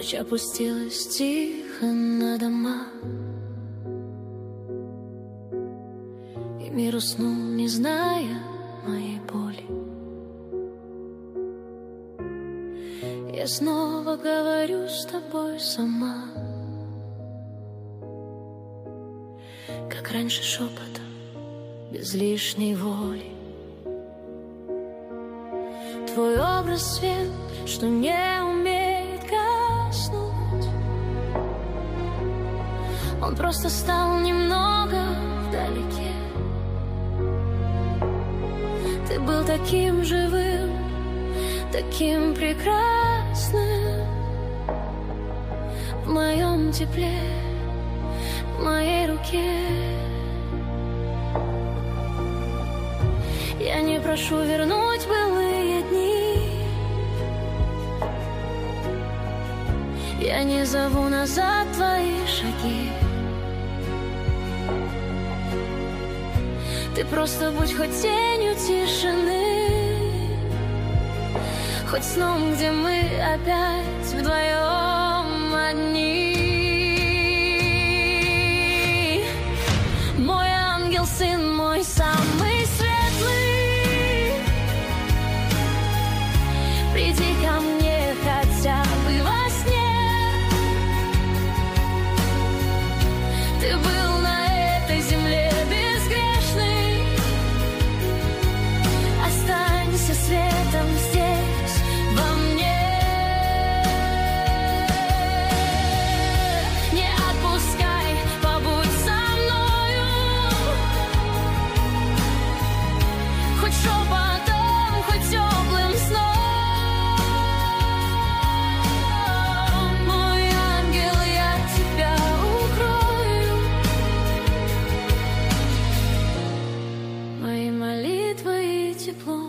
Ночь опустилась тихо на дома, и мир уснул, не зная моей боли. Я снова говорю с тобой сама, как раньше, шепотом, без лишней воли. Твой образ свет, что не умеет гаснуть. Он просто стал немного вдалеке. Ты был таким живым, таким прекрасным. В моем тепле, в моей руке. Я не прошу вернуть былые дни. Я не зову назад твои шаги. Ты просто будь хоть тенью тишины, хоть сном, где мы опять вдвоем одни. Мой ангел, сын мой, самый светлый, приди ко мне хотя бы во сне. Ты был на этой земле безгрешный, останься светом здесь, во мне. Не отпускай, побудь со мною, хоть шепотом, хоть теплым сном. Мой ангел, я тебя укрою. Мои молитвы и теплом.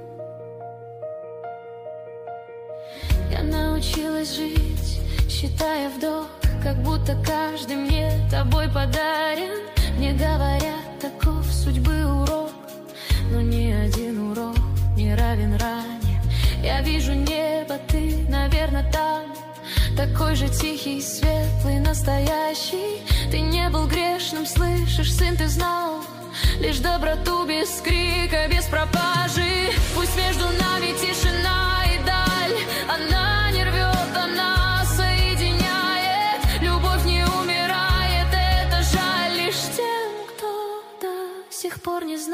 Я научилась жить, считая вдох, как будто каждый мне тобой подарен. Мне говорят, таков судьбы урок, но ни один урок не равен ране. Я вижу небо, ты, наверное, там, такой же тихий, светлый, настоящий. Ты не был грешным, слышишь, сын, ты знал лишь доброту без крика, без пропажи. Пусть между нами тишина и даль, она не рвет, она соединяет. Любовь не умирает, это жаль лишь тем, кто до сих пор не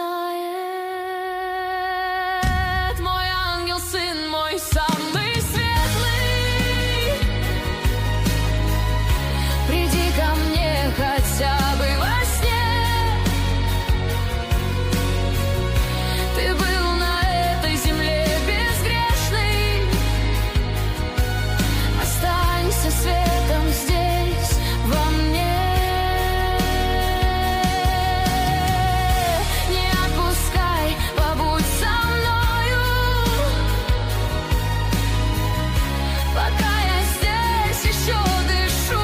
знает. Мой ангел, сын мой, самый светлый, приди ко мне хотя бы во сне. Ты был на этой земле безгрешный, останься светом здесь, во мне. Не отпускай, побудь со мною, пока я здесь еще дышу.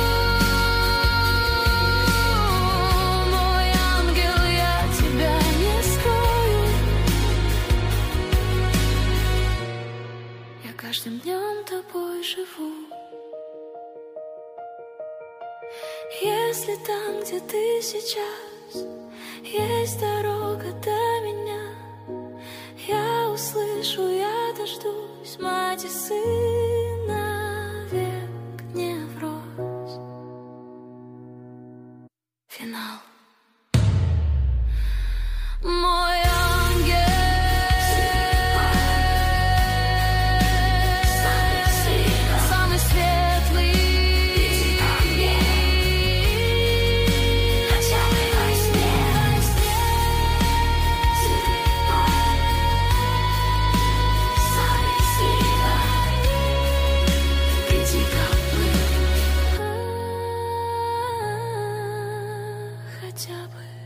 Мой ангел, я тебя не скрою. Я каждым днем тобой живу. Если там, где ты сейчас, есть дорога до меня, я услышу, я дождусь мать и сына, век не врозь. Финал. Мой ангел, самый светлый, хотя бы во сне. Самый светлый, приди ко мне хотя бы